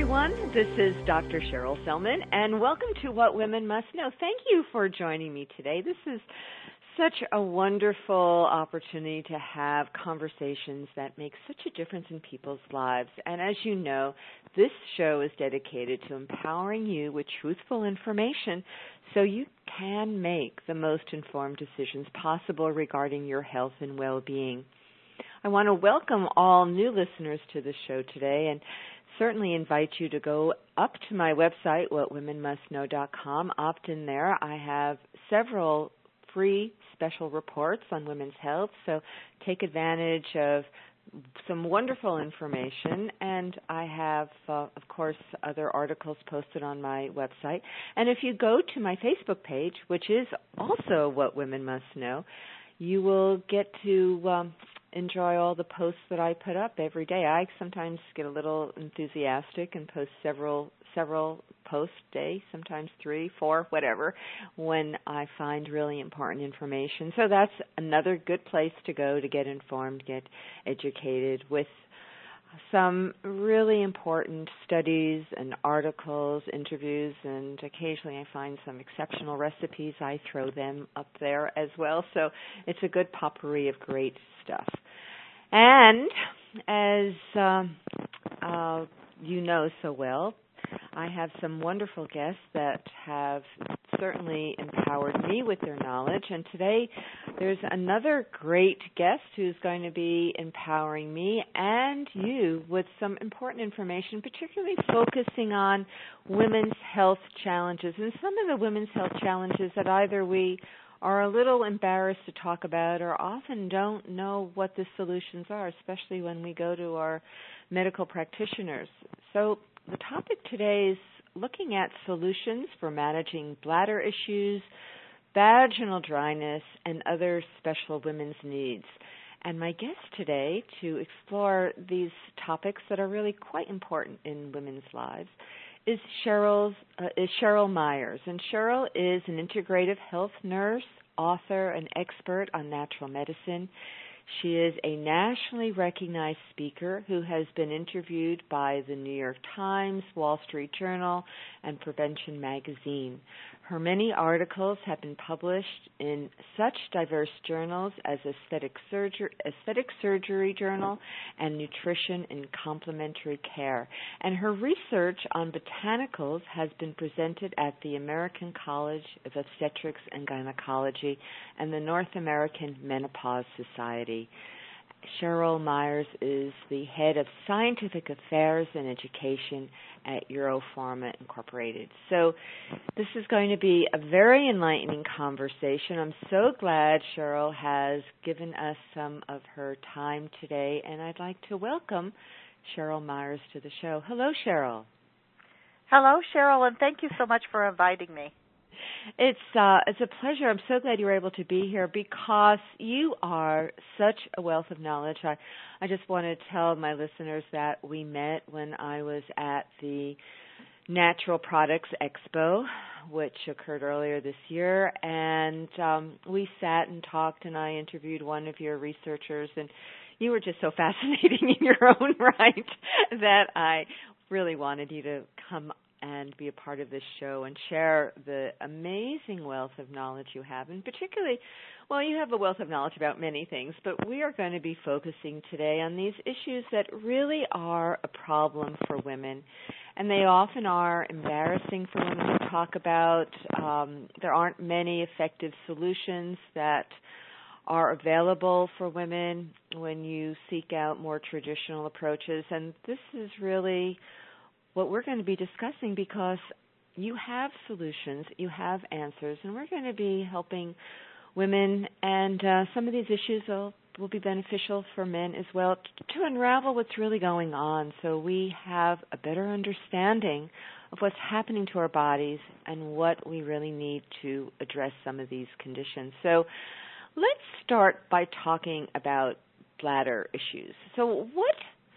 everyone. This is Dr. Cheryl Selman, and welcome to What Women Must Know. Thank you for joining me today. This is such a wonderful opportunity to have conversations that make such a difference in people's lives. And as you know, this show is dedicated to empowering you with truthful information so you can make the most informed decisions possible regarding your health and well-being. I want to welcome all new listeners to the show today and certainly invite you to go up to my website, whatwomenmustknow.com, opt in there. I have several free special reports on women's health, so take advantage of some wonderful information. And I have, of course, other articles posted on my website. And if you go to my Facebook page, which is also What Women Must Know, you will get to enjoy all the posts that I put up every day. I sometimes get a little enthusiastic and post several posts a day, sometimes 3, 4, whatever, when I find really important information. So that's another good place to go to get informed, get educated with some really important studies and articles, interviews, and occasionally I find some exceptional recipes. I throw them up there as well. So it's a good potpourri of great stuff. And as you know so well, I have some wonderful guests that have certainly empowered me with their knowledge. And today there's another great guest who's going to be empowering me and you with some important information, particularly focusing on women's health challenges and some of the women's health challenges that either we are a little embarrassed to talk about or often don't know what the solutions are, especially when we go to our medical practitioners. So the topic today is looking at solutions for managing bladder issues, vaginal dryness, and other special women's needs. And my guest today to explore these topics that are really quite important in women's lives is Cheryl Myers. And Cheryl is an integrative health nurse, author, and expert on natural medicine. She is a nationally recognized speaker who has been interviewed by the New York Times, Wall Street Journal, and Prevention Magazine. Her many articles have been published in such diverse journals as Aesthetic Surgery Journal and Nutrition and Complementary Care. And her research on botanicals has been presented at the American College of Obstetrics and Gynecology and the North American Menopause Society. Cheryl Myers is the head of scientific affairs and education at Europharma Incorporated. So this is going to be a very enlightening conversation. I'm so glad Cheryl has given us some of her time today, and I'd like to welcome Cheryl Myers to the show. Hello, Cheryl. Hello, Cheryl, and thank you so much for inviting me. It's a pleasure. I'm so glad you were able to be here because you are such a wealth of knowledge. I just want to tell my listeners that we met when I was at the Natural Products Expo, which occurred earlier this year, and we sat and talked, and I interviewed one of your researchers, and you were just so fascinating in your own right that I really wanted you to come and be a part of this show and share the amazing wealth of knowledge you have. And particularly, well, you have a wealth of knowledge about many things, but we are going to be focusing today on these issues that really are a problem for women. And they often are embarrassing for women to talk about. There aren't many effective solutions that are available for women when you seek out more traditional approaches. And this is really what we're going to be discussing because you have solutions, you have answers, and we're going to be helping women, and some of these issues will be beneficial for men as well to unravel what's really going on so we have a better understanding of what's happening to our bodies and what we really need to address some of these conditions. So let's start by talking about bladder issues. So what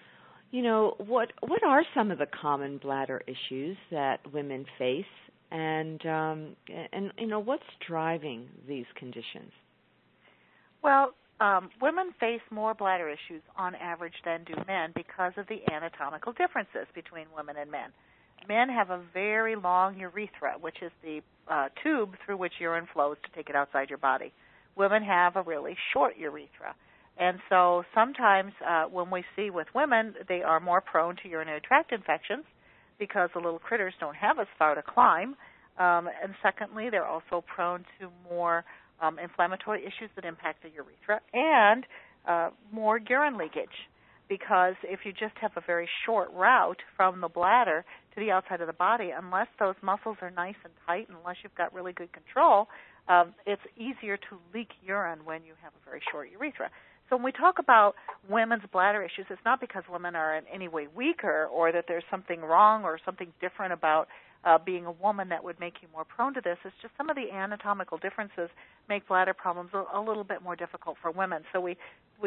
are some of the common bladder issues that women face, and what's driving these conditions? Well, women face more bladder issues on average than do men because of the anatomical differences between women and men. Men have a very long urethra, which is the tube through which urine flows to take it outside your body. Women have a really short urethra. And so sometimes when we see with women, they are more prone to urinary tract infections because the little critters don't have as far to climb. And secondly, they're also prone to more inflammatory issues that impact the urethra and more urine leakage, because if you just have a very short route from the bladder to the outside of the body, unless those muscles are nice and tight, unless you've got really good control, it's easier to leak urine when you have a very short urethra. So when we talk about women's bladder issues, it's not because women are in any way weaker or that there's something wrong or something different about being a woman that would make you more prone to this. It's just some of the anatomical differences make bladder problems a little bit more difficult for women. So we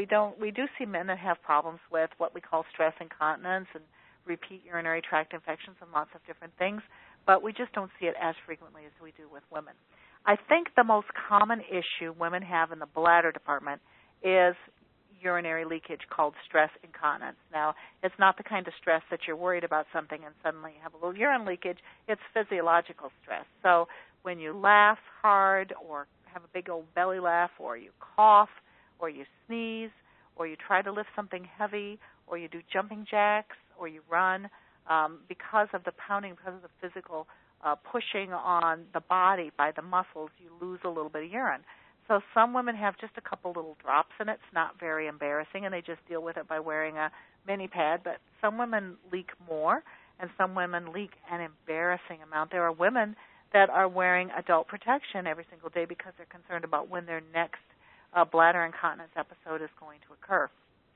do see men that have problems with what we call stress incontinence and repeat urinary tract infections and lots of different things, but we just don't see it as frequently as we do with women. I think the most common issue women have in the bladder department is urinary leakage called stress incontinence. Now, it's not the kind of stress that you're worried about something and suddenly you have a little urine leakage. It's physiological stress. So when you laugh hard or have a big old belly laugh or you cough or you sneeze or you try to lift something heavy or you do jumping jacks or you run, because of the pounding, because of the physical pushing on the body by the muscles, you lose a little bit of urine. So some women have just a couple little drops in it. It's not very embarrassing, and they just deal with it by wearing a mini pad. But some women leak more, and some women leak an embarrassing amount. There are women that are wearing adult protection every single day because they're concerned about when their next bladder incontinence episode is going to occur.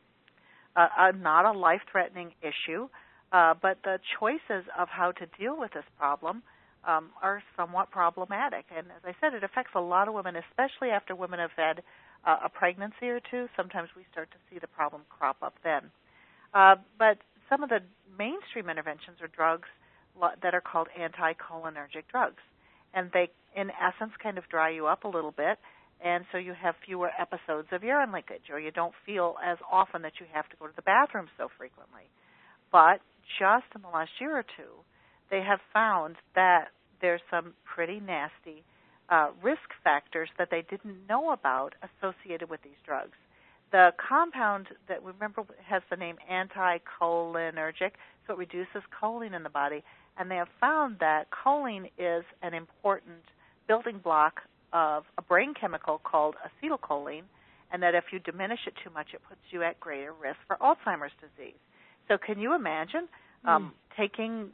Not a life-threatening issue, but the choices of how to deal with this problem are somewhat problematic. And as I said, it affects a lot of women, especially after women have had a pregnancy or two. Sometimes we start to see the problem crop up then. But some of the mainstream interventions are drugs that are called anticholinergic drugs. And they, in essence, kind of dry you up a little bit, and so you have fewer episodes of urine leakage, or you don't feel as often that you have to go to the bathroom so frequently. But just in the last year or two, they have found that there's some pretty nasty risk factors that they didn't know about associated with these drugs. The compound that we remember has the name anticholinergic, so it reduces choline in the body, and they have found that choline is an important building block of a brain chemical called acetylcholine, and that if you diminish it too much, it puts you at greater risk for Alzheimer's disease. So can you imagine taking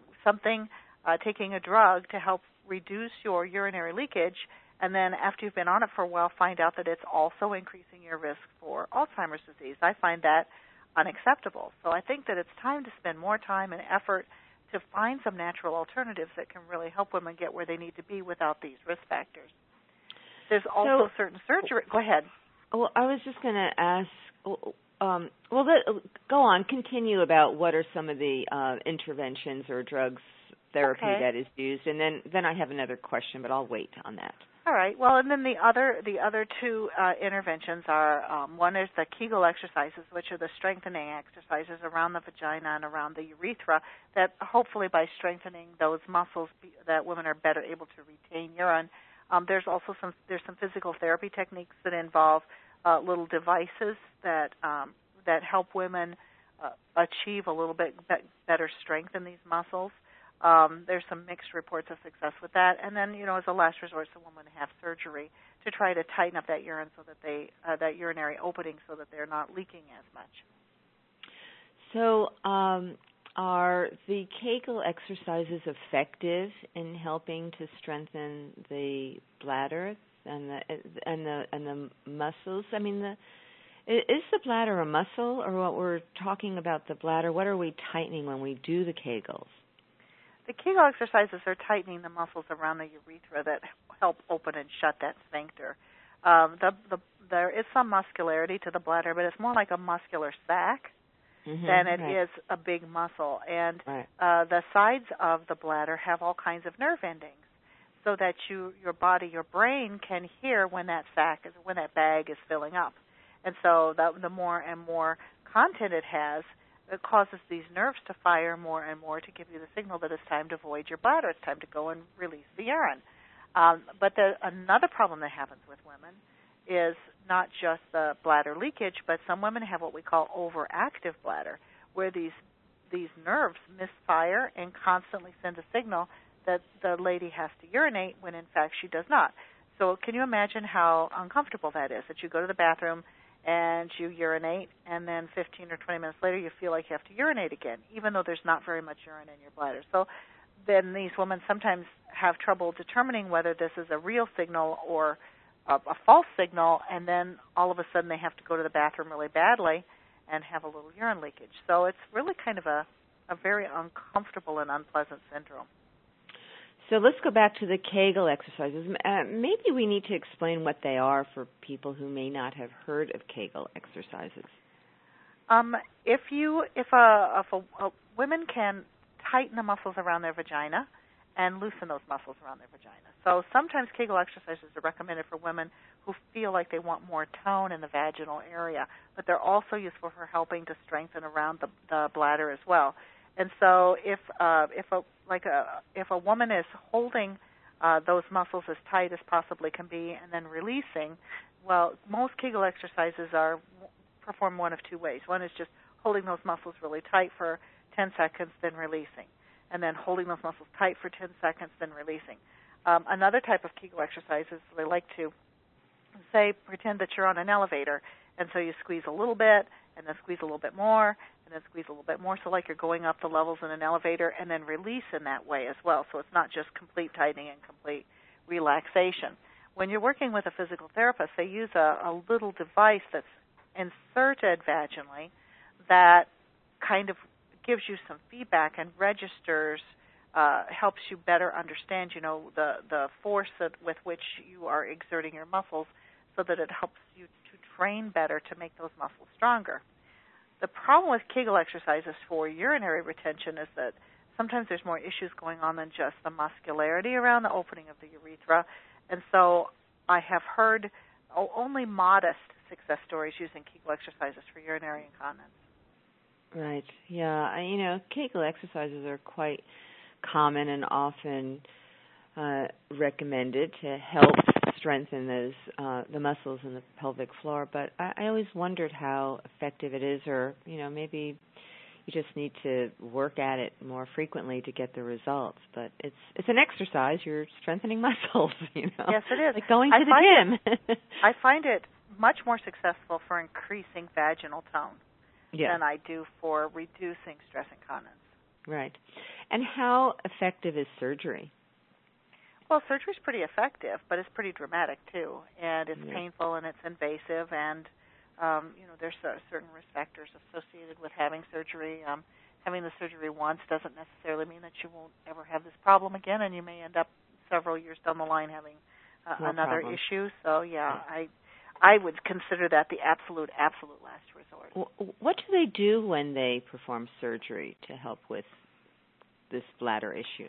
a drug to help reduce your urinary leakage, and then after you've been on it for a while, find out that it's also increasing your risk for Alzheimer's disease? I find that unacceptable. So I think that it's time to spend more time and effort to find some natural alternatives that can really help women get where they need to be without these risk factors. There's also certain surgery. Go ahead. Well, I was just going to ask, go on, continue about what are some of the interventions or drugs, therapy that is used, and then I have another question, but I'll wait on that. All right. Well, and then the other two interventions are, one is the Kegel exercises, which are the strengthening exercises around the vagina and around the urethra, that hopefully by strengthening those muscles that women are better able to retain urine. There's also some physical therapy techniques that involve little devices that help women achieve a little bit better strength in these muscles. There's some mixed reports of success with that, and then as a last resort, some women have surgery to try to tighten up that urine so that that urinary opening so that they're not leaking as much. So, are the Kegel exercises effective in helping to strengthen the bladder and the muscles? I mean, is the bladder a muscle, or what we're talking about the bladder? What are we tightening when we do the Kegels? The Kegel exercises are tightening the muscles around the urethra that help open and shut that sphincter. There is some muscularity to the bladder, but it's more like a muscular sac than it is a big muscle. And the sides of the bladder have all kinds of nerve endings, so that your brain can hear when that bag is filling up. And so the more and more content it has, it causes these nerves to fire more and more to give you the signal that it's time to void your bladder. It's time to go and release the urine. But another problem that happens with women is not just the bladder leakage, but some women have what we call overactive bladder, where these nerves misfire and constantly send a signal that the lady has to urinate when in fact she does not. So can you imagine how uncomfortable that is, that you go to the bathroom and you urinate, and then 15 or 20 minutes later you feel like you have to urinate again, even though there's not very much urine in your bladder. So then these women sometimes have trouble determining whether this is a real signal or a false signal, and then all of a sudden they have to go to the bathroom really badly and have a little urine leakage. So it's really kind of a very uncomfortable and unpleasant syndrome. So let's go back to the Kegel exercises. Maybe we need to explain what they are for people who may not have heard of Kegel exercises. If women can tighten the muscles around their vagina and loosen those muscles around their vagina. So sometimes Kegel exercises are recommended for women who feel like they want more tone in the vaginal area, but they're also useful for helping to strengthen around the bladder as well. And so if a woman is holding those muscles as tight as possibly can be and then releasing, well, most Kegel exercises are performed one of two ways. One is just holding those muscles really tight for 10 seconds, then releasing, and then holding those muscles tight for 10 seconds, then releasing. Another type of Kegel exercise is they like to pretend that you're on an elevator, and so you squeeze a little bit, and then squeeze a little bit more, and then squeeze a little bit more, so like you're going up the levels in an elevator, and then release in that way as well. So it's not just complete tightening and complete relaxation. When you're working with a physical therapist, they use a little device that's inserted vaginally that kind of gives you some feedback and registers, helps you better understand, the force with which you are exerting your muscles, so that it helps you to train better to make those muscles stronger. The problem with Kegel exercises for urinary retention is that sometimes there's more issues going on than just the muscularity around the opening of the urethra, and so I have heard only modest success stories using Kegel exercises for urinary incontinence. Right. Yeah. Kegel exercises are quite common and often recommended to help strengthen those the muscles in the pelvic floor. But I always wondered how effective it is, or maybe you just need to work at it more frequently to get the results. But it's an exercise. You're strengthening muscles. Yes, it is. Like going to the gym. I find it much more successful for increasing vaginal tone than I do for reducing stress incontinence. Right. And how effective is surgery? Well, surgery is pretty effective, but it's pretty dramatic too, and it's painful and it's invasive, and there's certain risk factors associated with having surgery. Having the surgery once doesn't necessarily mean that you won't ever have this problem again, and you may end up several years down the line having another issue. So I would consider that the absolute last resort. What do they do when they perform surgery to help with this bladder issue?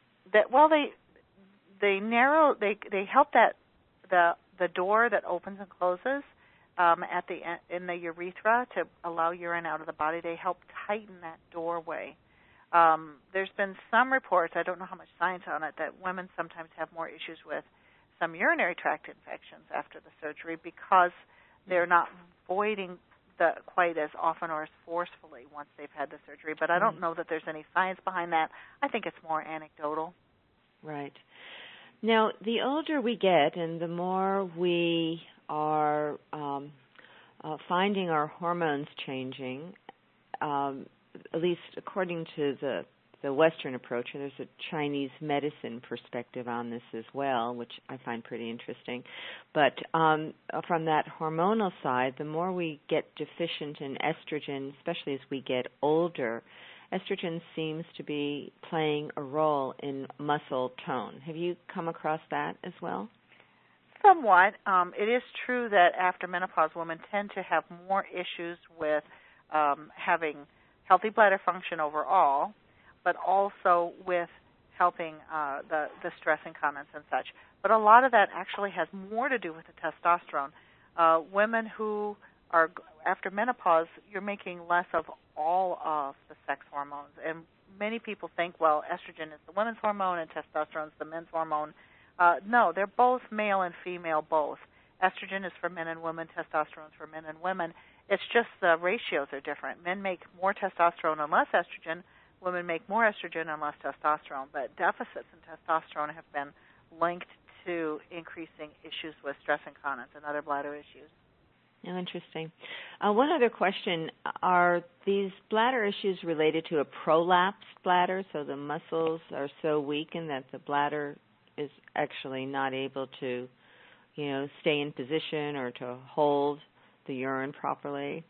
They help that the door that opens and closes in the urethra to allow urine out of the body. They help tighten that doorway. There's been some reports, I don't know how much science on it, that women sometimes have more issues with some urinary tract infections after the surgery because they're not voiding quite as often or as forcefully once they've had the surgery. But I don't know that there's any science behind that. I think it's more anecdotal. Right. Now, the older we get and the more we are finding our hormones changing, at least according to the Western approach, and there's a Chinese medicine perspective on this as well, which I find pretty interesting. But from that hormonal side, the more we get deficient in estrogen, especially as we get older, estrogen seems to be playing a role in muscle tone. Have you come across that as well? Somewhat. It is true that after menopause, women tend to have more issues with having healthy bladder function overall, but also with helping the stress incontinence and such. But a lot of that actually has more to do with the testosterone. Women who are after menopause, you're making less of all of the sex hormones. And many people think, well, estrogen is the women's hormone and testosterone is the men's hormone. No, they're both male and female both. Estrogen is for men and women, testosterone is for men and women. It's just the ratios are different. Men make more testosterone and less estrogen. Women make more estrogen and less testosterone. But deficits in testosterone have been linked to increasing issues with stress incontinence and other bladder issues. Oh, interesting. One other question. Are these bladder issues related to a prolapsed bladder, so the muscles are so weakened that the bladder is actually not able to, stay in position or to hold the urine properly?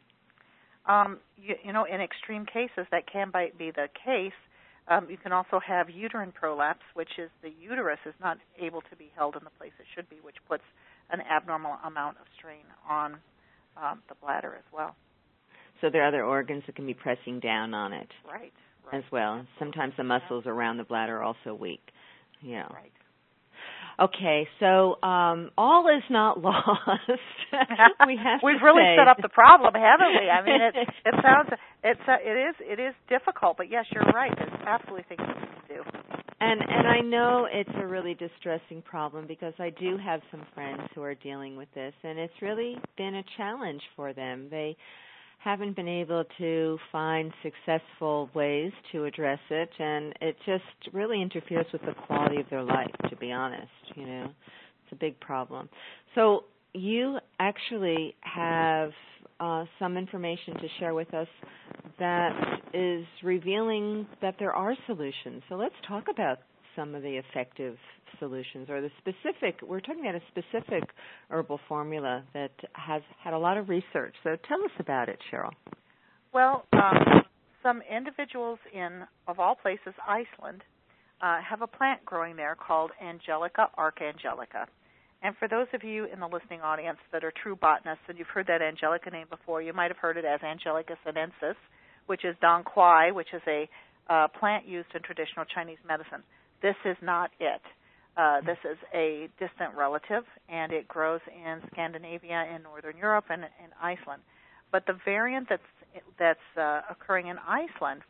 In extreme cases, that can be the case. You can also have uterine prolapse, which is the uterus is not able to be held in the place it should be, which puts an abnormal amount of strain on the bladder as well. So there are other organs that can be pressing down on it. Right. As well. Absolutely. Sometimes the muscles around the bladder are also weak. Yeah. Right. Okay, so all is not lost. We've really set up the problem, haven't we? I mean, it is difficult, but yes, you're right. There's absolutely things we can do. And I know it's a really distressing problem because I do have some friends who are dealing with this, and it's really been a challenge for them. They haven't been able to find successful ways to address it, and it just really interferes with the quality of their life, to be honest. It's a big problem. So you actually have some information to share with us that is revealing that there are solutions. So let's talk about some of the effective solutions, or we're talking about a specific herbal formula that has had a lot of research. So tell us about it, Cheryl. Well, some individuals in, of all places, Iceland, have a plant growing there called Angelica archangelica. And for those of you in the listening audience that are true botanists, and you've heard that Angelica name before, you might have heard it as Angelica sinensis, which is dong quai, which is a plant used in traditional Chinese medicine. This is not it. This is a distant relative, and it grows in Scandinavia, in Northern Europe, and in Iceland. But the variant that's occurring in Iceland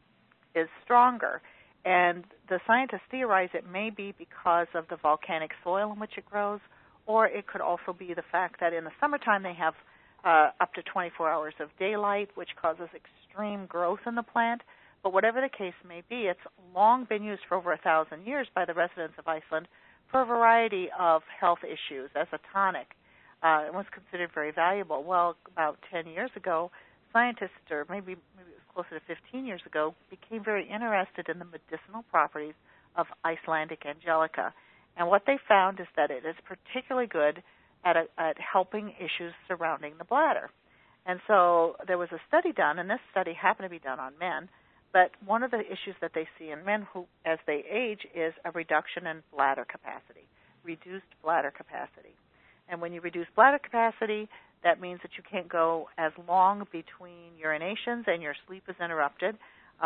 is stronger, and the scientists theorize it may be because of the volcanic soil in which it grows, or it could also be the fact that in the summertime they have up to 24 hours of daylight, which causes extreme growth in the plant. But whatever the case may be, it's long been used for over 1,000 years by the residents of Iceland for a variety of health issues as a tonic. It was considered very valuable. Well, about 10 years ago, scientists, or maybe it was closer to 15 years ago, became very interested in the medicinal properties of Icelandic Angelica. And what they found is that it is particularly good at helping issues surrounding the bladder. And so there was a study done, and this study happened to be done on men. But one of the issues that they see in men who, as they age, is a reduction in bladder capacity, reduced bladder capacity. And when you reduce bladder capacity, that means that you can't go as long between urinations and your sleep is interrupted.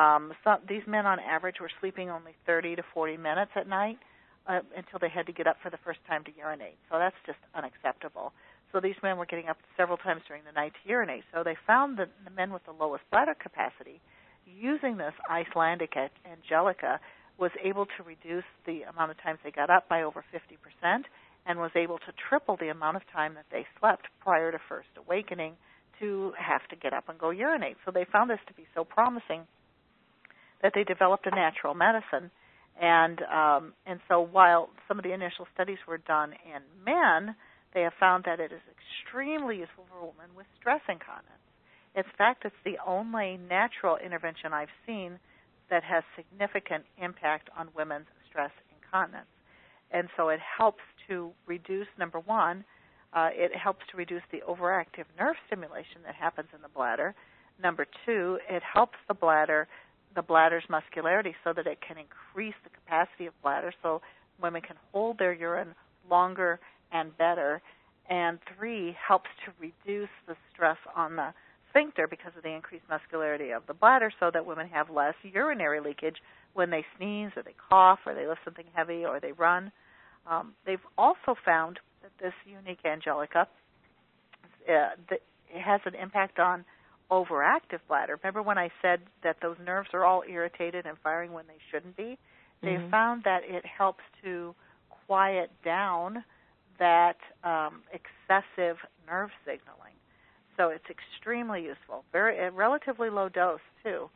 These men, on average, were sleeping only 30 to 40 minutes at night until they had to get up for the first time to urinate. So that's just unacceptable. So these men were getting up several times during the night to urinate. So they found that the men with the lowest bladder capacity, using this Icelandic Angelica, was able to reduce the amount of times they got up by over 50% and was able to triple the amount of time that they slept prior to first awakening to have to get up and go urinate. So they found this to be so promising that they developed a natural medicine. And so while some of the initial studies were done in men, they have found that it is extremely useful for women with stress incontinence. In fact, it's the only natural intervention I've seen that has significant impact on women's stress incontinence. And so it helps to reduce, number one, it helps to reduce the overactive nerve stimulation that happens in the bladder. Number two, it helps the bladder's muscularity so that it can increase the capacity of bladder so women can hold their urine longer and better. And three, helps to reduce the stress on the sphincter because of the increased muscularity of the bladder so that women have less urinary leakage when they sneeze or they cough or they lift something heavy or they run. They've also found that this unique Angelica, it has an impact on overactive bladder. Remember when I said that those nerves are all irritated and firing when they shouldn't be? They found that it helps to quiet down that excessive nerve signaling. So it's extremely useful. A relatively low dose, too.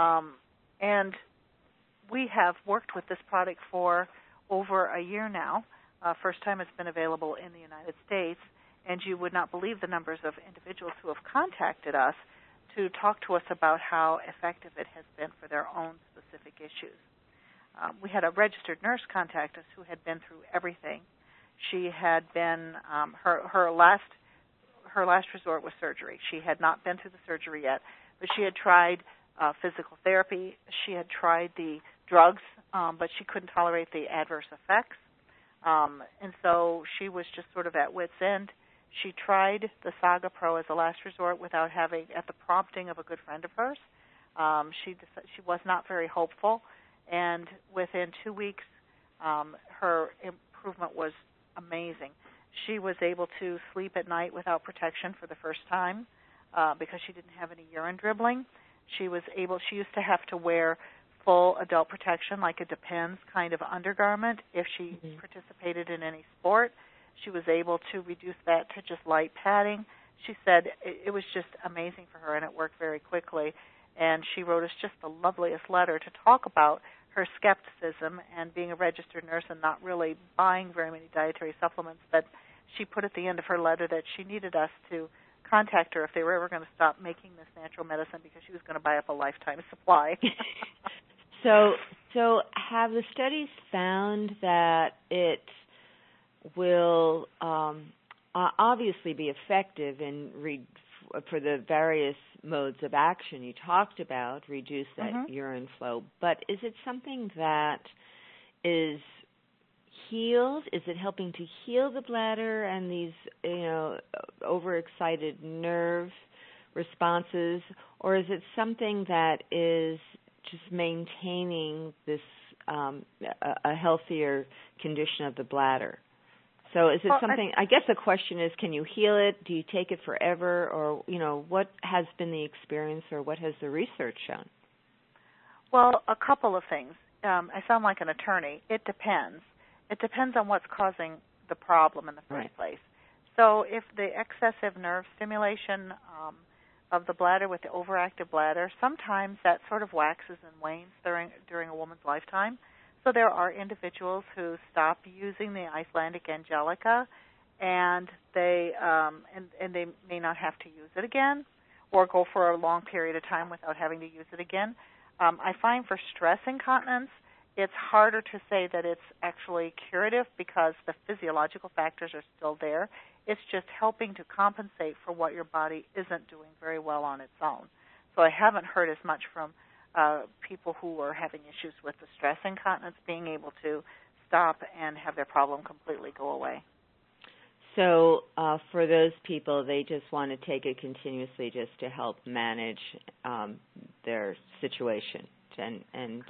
And we have worked with this product for over a year now. First time it's been available in the United States, and you would not believe the numbers of individuals who have contacted us to talk to us about how effective it has been for their own specific issues. We had a registered nurse contact us who had been through everything. She had been her last resort was surgery. She had not been through the surgery yet, but she had tried physical therapy. She had tried the drugs, but she couldn't tolerate the adverse effects. And so she was just sort of at wit's end. She tried the Saga Pro as a last resort without having, at the prompting of a good friend of hers. She was not very hopeful, and within 2 weeks, her improvement was amazing. She was able to sleep at night without protection for the first time because she didn't have any urine dribbling. She used to have to wear full adult protection, like a Depends kind of undergarment, if she participated in any sport. She was able to reduce that to just light padding. She said it was just amazing for her, and it worked very quickly. And she wrote us just the loveliest letter to talk about her skepticism and being a registered nurse and not really buying very many dietary supplements. But she put at the end of her letter that she needed us to contact her if they were ever going to stop making this natural medicine because she was going to buy up a lifetime supply. So have the studies found that it will obviously be effective for the various modes of action you talked about, reduce that urine flow, but is it something that is healed? Is it helping to heal the bladder and these, overexcited nerve responses, or is it something that is just maintaining this a healthier condition of the bladder? So is it something, I guess the question is, can you heal it? Do you take it forever? Or, what has been the experience or what has the research shown? Well, a couple of things. I sound like an attorney. It depends. It depends on what's causing the problem in the first place. So if the excessive nerve stimulation of the bladder with the overactive bladder, sometimes that sort of waxes and wanes during a woman's lifetime. So there are individuals who stop using the Icelandic Angelica, and they may not have to use it again, or go for a long period of time without having to use it again. I find for stress incontinence, it's harder to say that it's actually curative because the physiological factors are still there. It's just helping to compensate for what your body isn't doing very well on its own. So I haven't heard as much from people who are having issues with the stress incontinence being able to stop and have their problem completely go away. So for those people, they just want to take it continuously just to help manage their situation and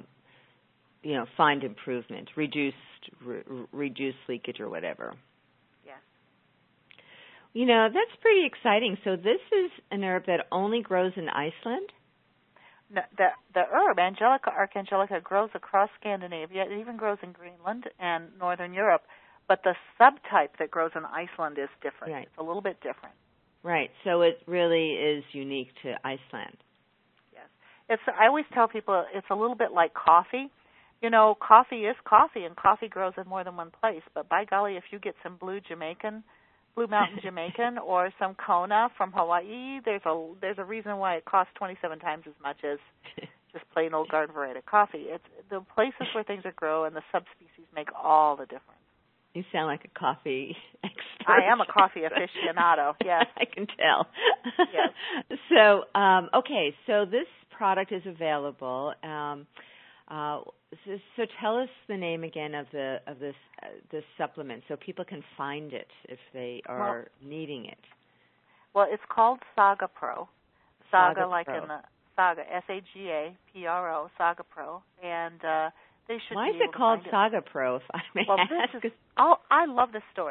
find improvement, reduce leakage or whatever. Yes. That's pretty exciting. So this is an herb that only grows in Iceland? No, the herb, Angelica archangelica, grows across Scandinavia. It even grows in Greenland and Northern Europe. But the subtype that grows in Iceland is different. Right. It's a little bit different. Right. So it really is unique to Iceland. Yes. I always tell people it's a little bit like coffee. Coffee is coffee, and coffee grows in more than one place. But by golly, if you get some Blue Mountain Jamaican, or some Kona from Hawaii, there's a reason why it costs 27 times as much as just plain old garden variety coffee. It's the places where things are grown and the subspecies make all the difference. You sound like a coffee expert. I am a coffee aficionado, yes. I can tell. Yes. So, so this product is available. So tell us the name again of this supplement so people can find it if they are needing it. Well, it's called Saga Pro. Saga like Pro. in the Saga, SAGAPRO, Saga Pro, and they should. Why is it called Saga Pro, if I may ask? I love this story.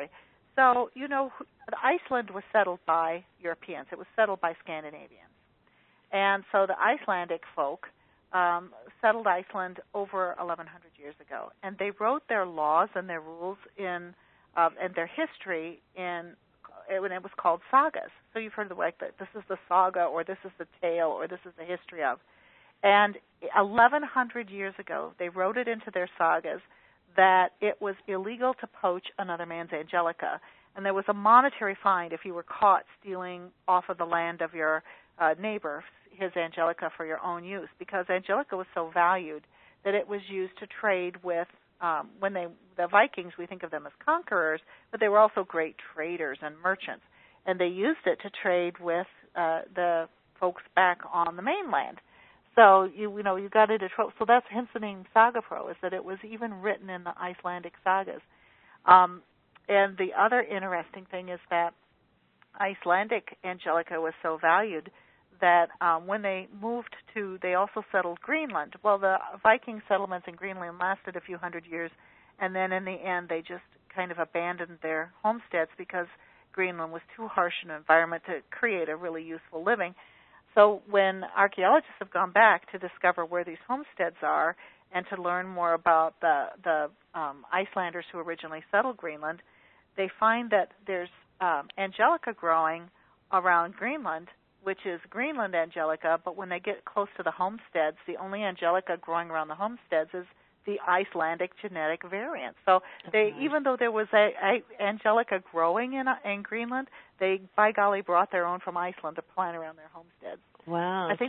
So, Iceland was settled by Europeans. It was settled by Scandinavians. And so the Icelandic folk settled Iceland over 1,100 years ago. And they wrote their laws and their rules and their history when it was called sagas. So you've heard this is the saga, or this is the tale, or this is the history of. And 1,100 years ago, they wrote it into their sagas that it was illegal to poach another man's angelica. And there was a monetary fine if you were caught stealing off of the land of your neighbor his angelica for your own use, because angelica was so valued that it was used to trade with, the Vikings, we think of them as conquerors, but they were also great traders and merchants. And they used it to trade with the folks back on the mainland. So you got into trouble. So that's hence the name Sagapro, is that it was even written in the Icelandic sagas. And the other interesting thing is that Icelandic angelica was so valued that when they moved they also settled Greenland. Well, the Viking settlements in Greenland lasted a few hundred years, and then in the end they just kind of abandoned their homesteads because Greenland was too harsh an environment to create a really useful living. So when archaeologists have gone back to discover where these homesteads are and to learn more about the Icelanders who originally settled Greenland, they find that there's angelica growing around Greenland, which is Greenland angelica, but when they get close to the homesteads, the only angelica growing around the homesteads is the Icelandic genetic variant. So even though there was a angelica growing in Greenland, they, by golly, brought their own from Iceland to plant around their homesteads. Wow. It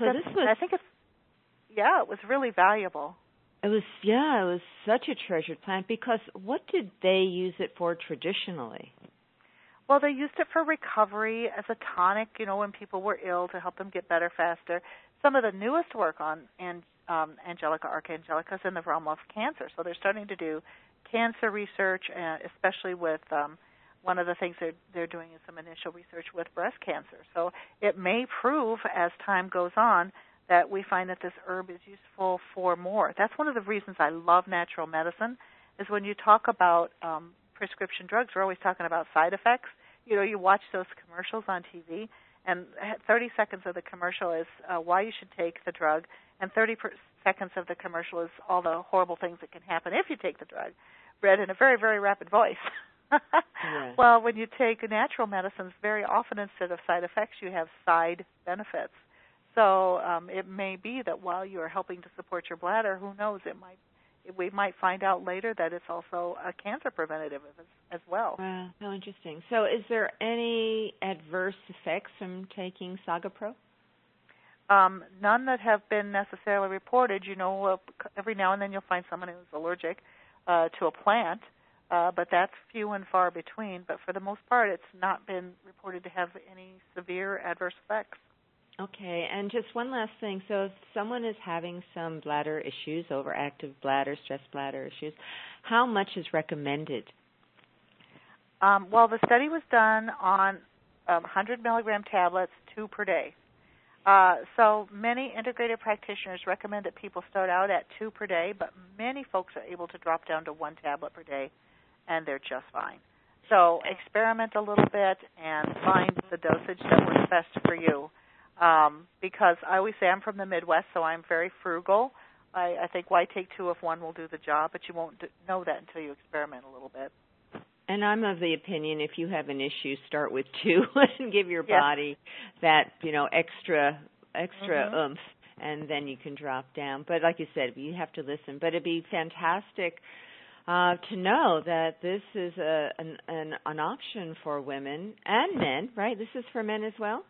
was really valuable. It was such a treasured plant, because what did they use it for traditionally? Well, they used it for recovery, as a tonic, when people were ill, to help them get better faster. Some of the newest work on Angelica archangelica is in the realm of cancer. So they're starting to do cancer research, especially with one of the things they're doing is some initial research with breast cancer. So it may prove, as time goes on, that we find that this herb is useful for more. That's one of the reasons I love natural medicine, is when you talk about prescription drugs, we're always talking about side effects. You watch those commercials on TV, and 30 seconds of the commercial is why you should take the drug, and 30 seconds of the commercial is all the horrible things that can happen if you take the drug, read in a very, very rapid voice. Yeah. Well, when you take natural medicines, very often instead of side effects, you have side benefits. So it may be that while you are helping to support your bladder, who knows, we might find out later that it's also a cancer preventative as well. Wow, how interesting. So is there any adverse effects from taking Sagapro? None that have been necessarily reported. Every now and then you'll find someone who's allergic to a plant, but that's few and far between. But for the most part, it's not been reported to have any severe adverse effects. Okay, and just one last thing. So if someone is having some bladder issues, overactive bladder, stress bladder issues, how much is recommended? Well, the study was done on 100 milligram tablets, 2 per day. So many integrated practitioners recommend that people start out at 2 per day, but many folks are able to drop down to 1 tablet per day, and they're just fine. So experiment a little bit and find the dosage that works best for you. Because I always say I'm from the Midwest, so I'm very frugal. I think why take 2 if 1 will do the job, but you won't know that until you experiment a little bit. And I'm of the opinion if you have an issue, start with 2 and give your body that, extra oomph, and then you can drop down. But like you said, you have to listen. But it'd be fantastic to know that this is an option for women and men, right? This is for men as well?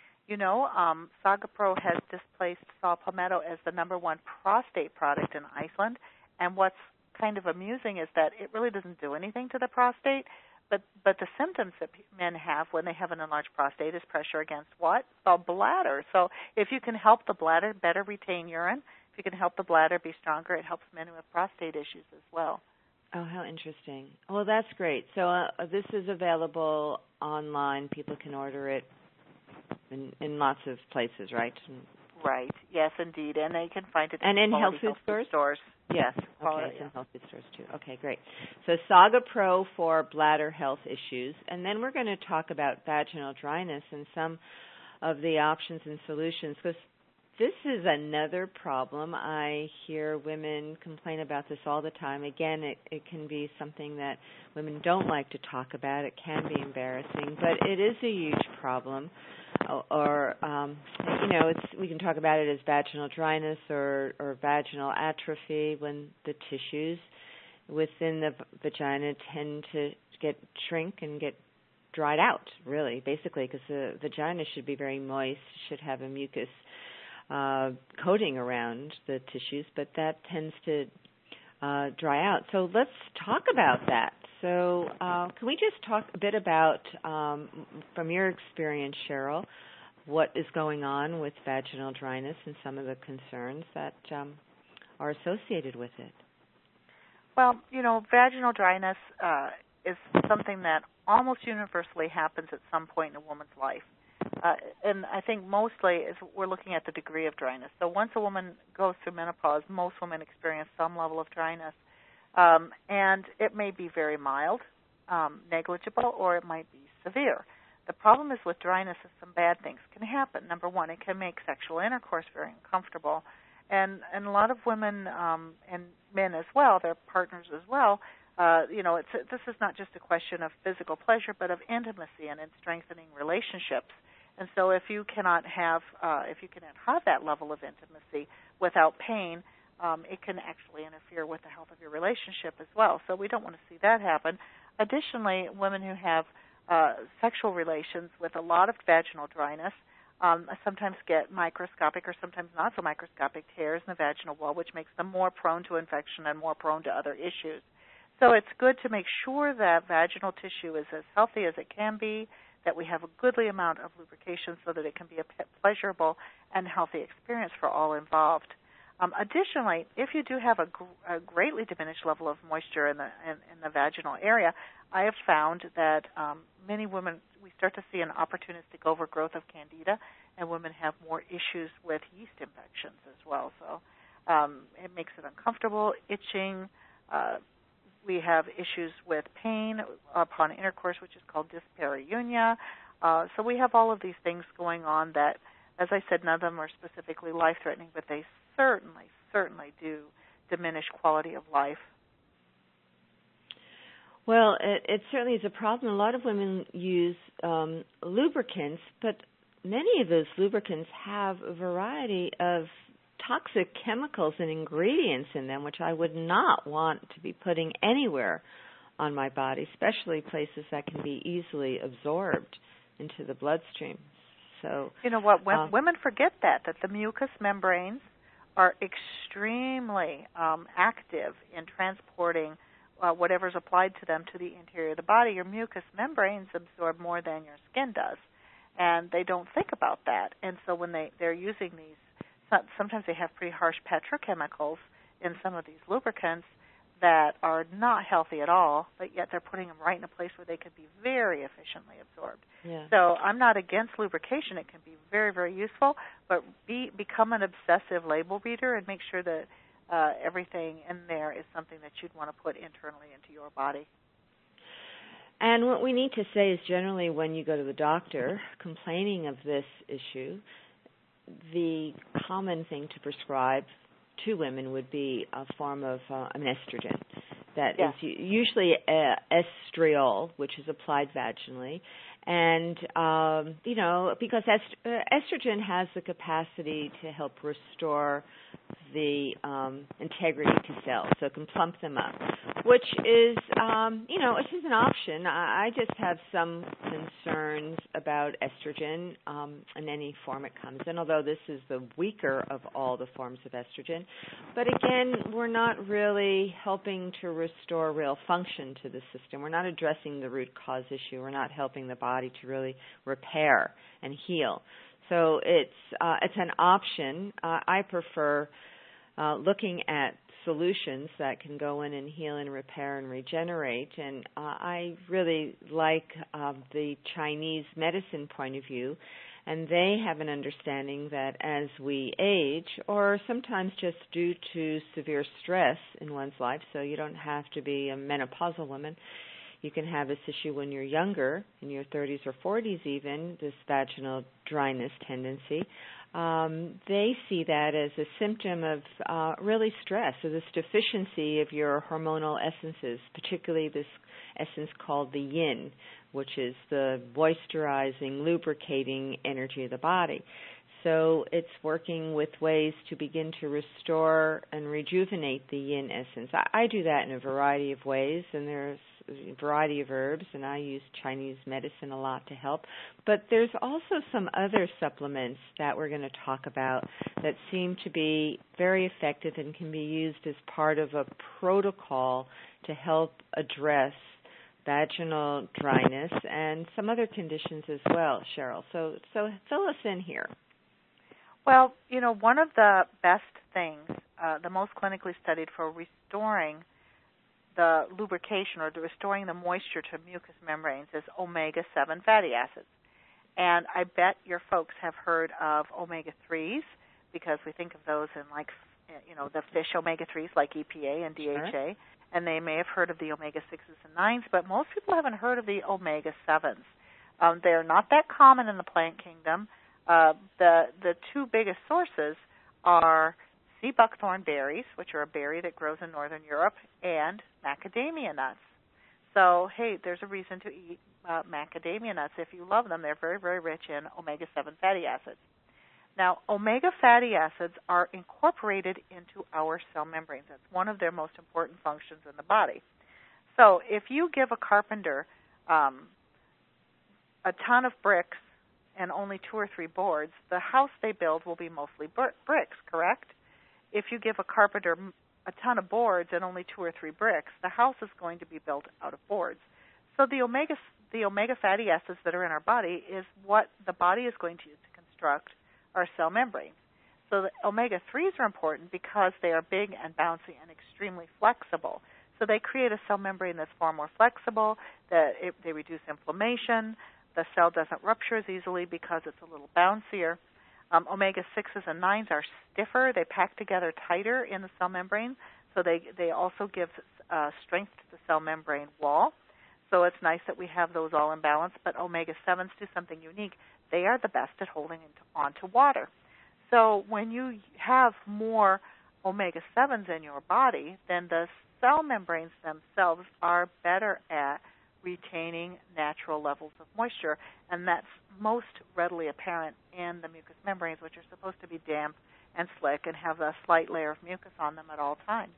Sagapro has displaced saw palmetto as the #1 prostate product in Iceland. And what's kind of amusing is that it really doesn't do anything to the prostate, but the symptoms that men have when they have an enlarged prostate is pressure against what? The bladder. So if you can help the bladder better retain urine, if you can help the bladder be stronger, it helps men who have prostate issues as well. Oh, how interesting. Well, that's great. So this is available online. People can order it in lots of places, right? Right. Yes, indeed. And they can find it in health food stores. Yes. Okay, it's in health food stores too. Okay, great. So Saga Pro for bladder health issues. And then we're going to talk about vaginal dryness and some of the options and solutions, because this is another problem. I hear women complain about this all the time. Again, it can be something that women don't like to talk about. It can be embarrassing, but it is a huge problem. Or we can talk about it as vaginal dryness or vaginal atrophy, when the tissues within the vagina tend to shrink and get dried out, really, basically, because the vagina should be very moist, should have a mucus coating around the tissues, but that tends to dry out. So let's talk about that. So can we just talk a bit about, from your experience, Cheryl, what is going on with vaginal dryness and some of the concerns that are associated with it? Well, vaginal dryness is something that almost universally happens at some point in a woman's life. And I think mostly we're looking at the degree of dryness. So once a woman goes through menopause, most women experience some level of dryness. And it may be very mild, negligible, or it might be severe. The problem is with dryness is some bad things can happen. Number one, it can make sexual intercourse very uncomfortable. And a lot of women and men as well, their partners as well, this is not just a question of physical pleasure, but of intimacy and in strengthening relationships. And so if you cannot have that level of intimacy without pain, it can actually interfere with the health of your relationship as well. So we don't want to see that happen. Additionally, women who have sexual relations with a lot of vaginal dryness sometimes get microscopic or sometimes not so microscopic tears in the vaginal wall, which makes them more prone to infection and more prone to other issues. So it's good to make sure that vaginal tissue is as healthy as it can be, that we have a goodly amount of lubrication so that it can be a pleasurable and healthy experience for all involved. Additionally, if you do have a greatly diminished level of moisture in the vaginal area, I have found that many women, we start to see an opportunistic overgrowth of candida, and women have more issues with yeast infections as well. So it makes it uncomfortable, itching. We have issues with pain upon intercourse, which is called dyspareunia. So we have all of these things going on that, as I said, none of them are specifically life-threatening, but they certainly do diminish quality of life. Well, it certainly is a problem. A lot of women use lubricants, but many of those lubricants have a variety of toxic chemicals and ingredients in them, which I would not want to be putting anywhere on my body, especially places that can be easily absorbed into the bloodstream. So you know what? Women forget that the mucous membranes are extremely active in transporting whatever's applied to them to the interior of the body. Your mucous membranes absorb more than your skin does, and they don't think about that. And so when they're using these, sometimes they have pretty harsh petrochemicals in some of these lubricants that are not healthy at all, but yet they're putting them right in a place where they could be very efficiently absorbed. Yeah. So I'm not against lubrication. It can be very, very useful, but become an obsessive label reader and make sure that everything in there is something that you'd want to put internally into your body. And what we need to say is generally when you go to the doctor complaining of this issue, the common thing to prescribe to women would be a form of an estrogen that is usually estriol, which is applied vaginally. And, because estrogen has the capacity to help restore the integrity to cells, so it can plump them up, which is, it's just an option. I just have some concerns about estrogen in any form it comes in, although this is the weaker of all the forms of estrogen. But again, we're not really helping to restore real function to the system. We're not addressing the root cause issue. We're not helping the body to really repair and heal. So it's an option. I prefer looking at solutions that can go in and heal and repair and regenerate. And I really like the Chinese medicine point of view. And they have an understanding that as we age, or sometimes just due to severe stress in one's life, so you don't have to be a menopausal woman, you can have this issue when you're younger, in your 30s or 40s even, this vaginal dryness tendency. They see that as a symptom of really stress, or this deficiency of your hormonal essences, particularly this essence called the yin, which is the moisturizing, lubricating energy of the body. So it's working with ways to begin to restore and rejuvenate the yin essence. I do that in a variety of ways, and there's a variety of herbs, and I use Chinese medicine a lot to help. But there's also some other supplements that we're going to talk about that seem to be very effective and can be used as part of a protocol to help address vaginal dryness and some other conditions as well, Cheryl. So fill us in here. Well, one of the best things, the most clinically studied for restoring the lubrication or restoring the moisture to mucous membranes is omega-7 fatty acids. And I bet your folks have heard of omega-3s because we think of those in the fish omega-3s like EPA and DHA. Sure. And they may have heard of the omega-6s and 9s, but most people haven't heard of the omega-7s. They're not that common in the plant kingdom. The two biggest sources are sea buckthorn berries, which are a berry that grows in northern Europe, and macadamia nuts. So, hey, there's a reason to eat macadamia nuts if you love them. They're very, very rich in omega-7 fatty acids. Now, omega fatty acids are incorporated into our cell membranes. That's one of their most important functions in the body. So if you give a carpenter a ton of bricks and only 2 or 3 boards, the house they build will be mostly bricks, correct? If you give a carpenter a ton of boards and only 2 or 3 bricks, the house is going to be built out of boards. So the omega fatty acids that are in our body is what the body is going to use to construct our cell membranes. So the omega-3s are important because they are big and bouncy and extremely flexible. So they create a cell membrane that's far more flexible, they reduce inflammation, the cell doesn't rupture as easily because it's a little bouncier. Omega-6s and 9s are stiffer, they pack together tighter in the cell membrane, so they also give strength to the cell membrane wall. So it's nice that we have those all in balance, but omega-7s do something unique. They are the best at holding onto water. So when you have more omega-7s in your body, then the cell membranes themselves are better at retaining natural levels of moisture, and that's most readily apparent in the mucous membranes, which are supposed to be damp and slick and have a slight layer of mucus on them at all times.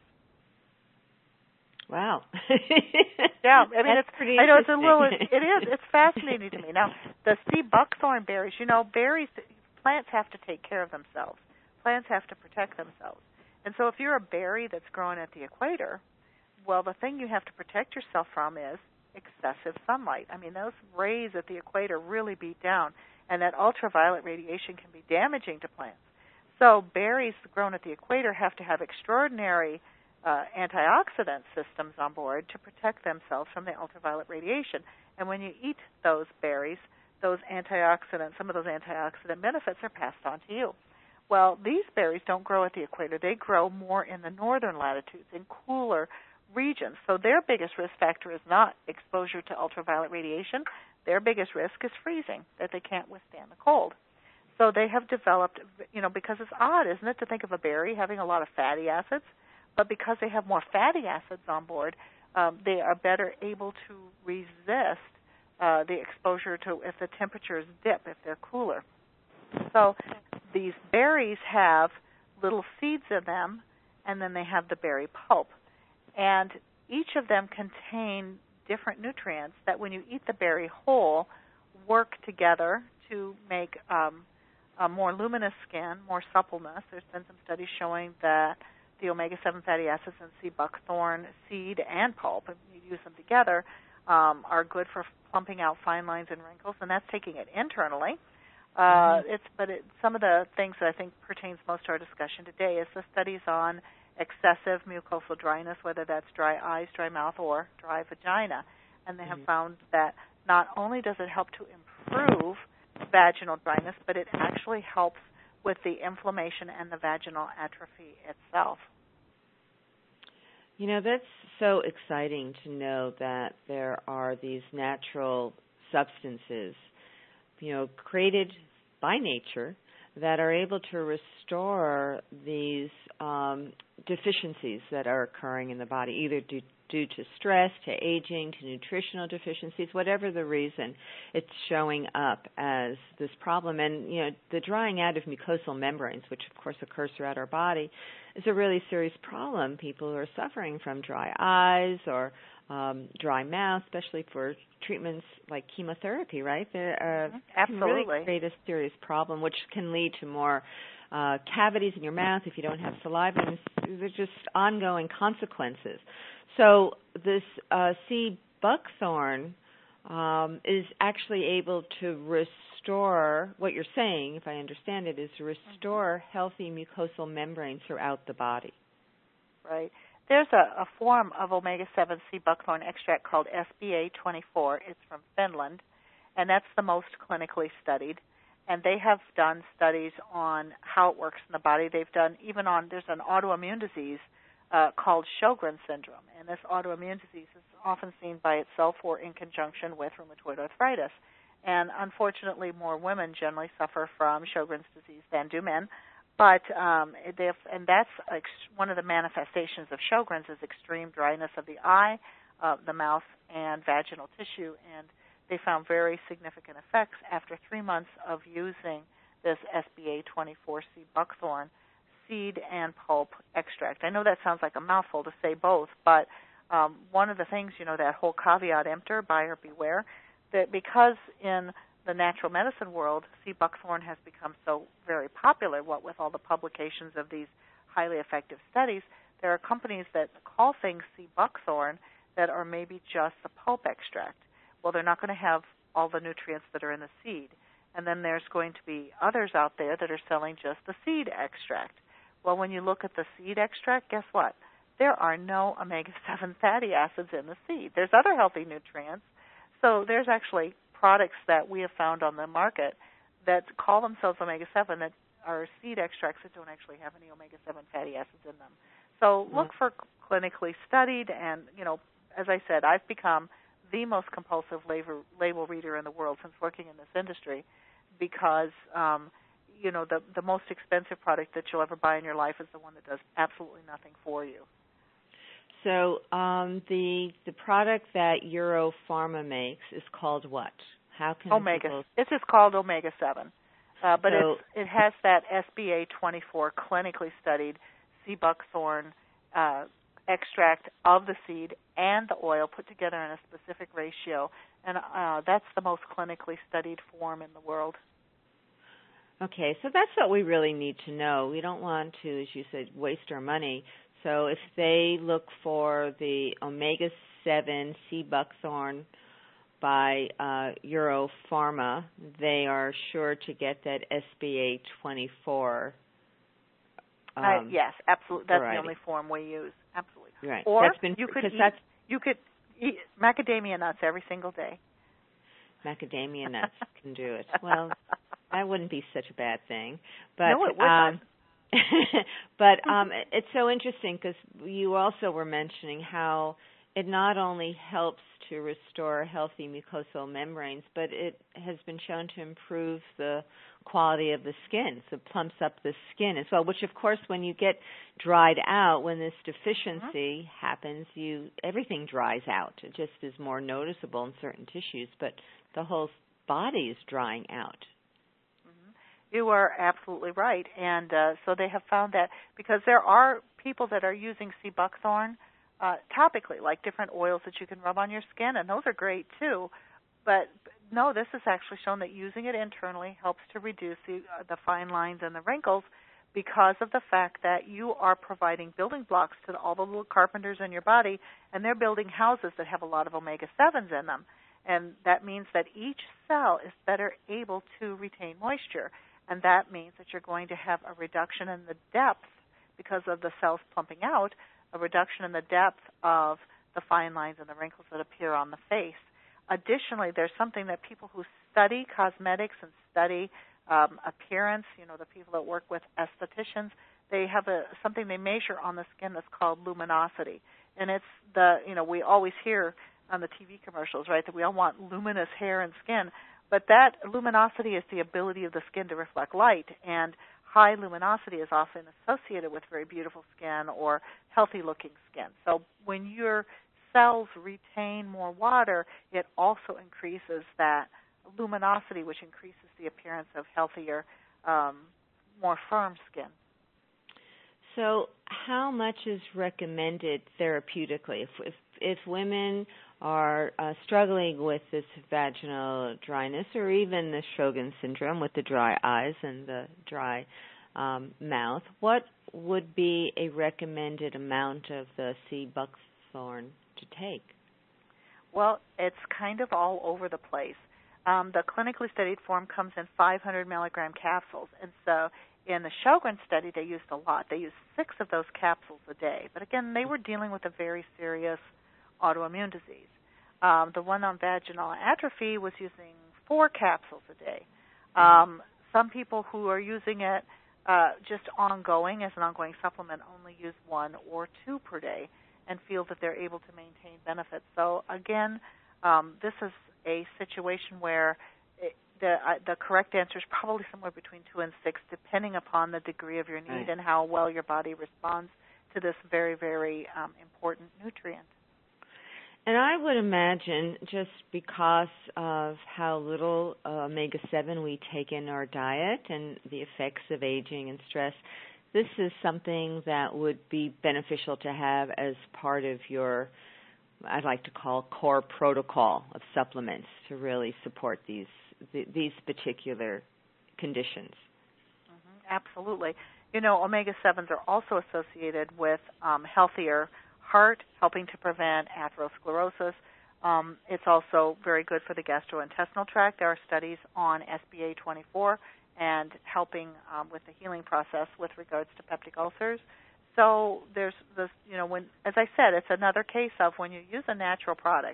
Wow. Yeah, I mean, I know it's fascinating to me. Now, the sea buckthorn berries, berries, plants have to take care of themselves. Plants have to protect themselves. And so if you're a berry that's growing at the equator, well, the thing you have to protect yourself from is excessive sunlight. I mean, those rays at the equator really beat down, and that ultraviolet radiation can be damaging to plants. So berries grown at the equator have to have extraordinary antioxidant systems on board to protect themselves from the ultraviolet radiation. And when you eat those berries, some of those antioxidant benefits are passed on to you. Well, these berries don't grow at the equator. They grow more in the northern latitudes, in cooler regions. So their biggest risk factor is not exposure to ultraviolet radiation. Their biggest risk is freezing, that they can't withstand the cold. So they have developed, because it's odd, isn't it, to think of a berry having a lot of fatty acids, but because they have more fatty acids on board, they are better able to resist the exposure to if the temperatures dip, if they're cooler. So these berries have little seeds in them, and then they have the berry pulp. And each of them contain different nutrients that when you eat the berry whole, work together to make a more luminous skin, more suppleness. There's been some studies showing that the omega-7 fatty acids in sea buckthorn seed and pulp, if you use them together, are good for plumping out fine lines and wrinkles, and that's taking it internally. Some of the things that I think pertains most to our discussion today is the studies on excessive mucosal dryness, whether that's dry eyes, dry mouth, or dry vagina. And they have found that not only does it help to improve vaginal dryness, but it actually helps with the inflammation and the vaginal atrophy itself. You know, that's so exciting to know that there are these natural substances, you know, created by nature that are able to restore these deficiencies that are occurring in the body, either due to stress, to aging, to nutritional deficiencies, whatever the reason, it's showing up as this problem. And, you know, the drying out of mucosal membranes, which of course occurs throughout our body, is a really serious problem. People who are suffering from dry eyes or dry mouth, especially for treatments like chemotherapy, right? They can really create a serious problem, which can lead to more cavities in your mouth if you don't have saliva. And there's just ongoing consequences. So this sea buckthorn is actually able to restore, what you're saying, if I understand it, is to restore healthy mucosal membranes throughout the body. Right. There's a form of omega-7 sea buckthorn extract called SBA24. It's from Finland, and that's the most clinically studied. And they have done studies on how it works in the body. They've done even on, there's an autoimmune disease called Sjogren's syndrome. And this autoimmune disease is often seen by itself or in conjunction with rheumatoid arthritis. And unfortunately, more women generally suffer from Sjogren's disease than do men. But and that's one of the manifestations of Sjogren's is extreme dryness of the eye, the mouth, and vaginal tissue. And they found very significant effects after 3 months of using this SBA24 sea buckthorn seed and pulp extract. I know that sounds like a mouthful to say both, but one of the things, you know, that whole caveat emptor, buyer beware, that because in the natural medicine world, sea buckthorn has become so very popular, what with all the publications of these highly effective studies, there are companies that call things sea buckthorn that are maybe just the pulp extract. Well, they're not going to have all the nutrients that are in the seed. And then there's going to be others out there that are selling just the seed extract. Well, when you look at the seed extract, guess what? There are no omega-7 fatty acids in the seed. There's other healthy nutrients. So there's actually products that we have found on the market that call themselves omega-7 that are seed extracts that don't actually have any omega-7 fatty acids in them. So look for clinically studied, and, you know, as I said, I've become the most compulsive label reader in the world since working in this industry because, you know, the most expensive product that you'll ever buy in your life is the one that does absolutely nothing for you. So the product that Europharma makes is called what? How can Omega? It's just called Omega-7, but it has that SBA24 clinically studied sea buckthorn extract of the seed and the oil put together in a specific ratio, and that's the most clinically studied form in the world. Okay, so that's what we really need to know. We don't want to, as you said, waste our money. So if they look for the omega-7 sea buckthorn by Europharma, they are sure to get that SBA24. Yes, absolutely. That's variety. the only form we use. Absolutely. Right. Or that's been, you could eat macadamia nuts every single day. Macadamia nuts can do it. Well, that wouldn't be such a bad thing. But, no, it would not. But it's so interesting because you also were mentioning how it not only helps to restore healthy mucosal membranes, but it has been shown to improve the quality of the skin. So it plumps up the skin as well, which, of course, when you get dried out, when this deficiency happens, everything dries out. It just is more noticeable in certain tissues, but the whole body is drying out. You are absolutely right. And so they have found that because there are people that are using sea buckthorn topically, like different oils that you can rub on your skin, and those are great too. But no, this has actually shown that using it internally helps to reduce the fine lines and the wrinkles because of the fact that you are providing building blocks to all the little carpenters in your body, and they're building houses that have a lot of omega-7s in them. And that means that each cell is better able to retain moisture. And that means that you're going to have a reduction in the depth because of the cells plumping out, a reduction in the depth of the fine lines and the wrinkles that appear on the face. Additionally, there's something that people who study cosmetics and study appearance, the people that work with estheticians, they have something they measure on the skin that's called luminosity. And it's we always hear on the TV commercials, right, that we all want luminous hair and skin. But that luminosity is the ability of the skin to reflect light. And high luminosity is often associated with very beautiful skin or healthy-looking skin. So when your cells retain more water, it also increases that luminosity, which increases the appearance of healthier, more firm skin. So how much is recommended therapeutically? If women are struggling with this vaginal dryness or even the Sjogren's syndrome with the dry eyes and the dry mouth, what would be a recommended amount of the sea buckthorn to take? Well, it's kind of all over the place. The clinically studied form comes in 500 milligram capsules, and so in the Sjogren's study, they used a lot. They used 6 of those capsules a day. But again, they were dealing with a very serious autoimmune disease. The one on vaginal atrophy was using 4 capsules a day. Some people who are using it just ongoing as an ongoing supplement only use 1 or 2 per day and feel that they're able to maintain benefits. So again, this is a situation where the correct answer is probably somewhere between 2 and 6, depending upon the degree of your need right. and how well your body responds to this very, very important nutrient. And I would imagine just because of how little omega-7 we take in our diet and the effects of aging and stress, this is something that would be beneficial to have as part of your, I'd like to call, core protocol of supplements to really support these particular conditions. Mm-hmm, absolutely. Omega-7s are also associated with healthier heart, helping to prevent atherosclerosis. It's also very good for the gastrointestinal tract. There are studies on SBA24 and helping with the healing process with regards to peptic ulcers. So there's this, as I said, it's another case of when you use a natural product,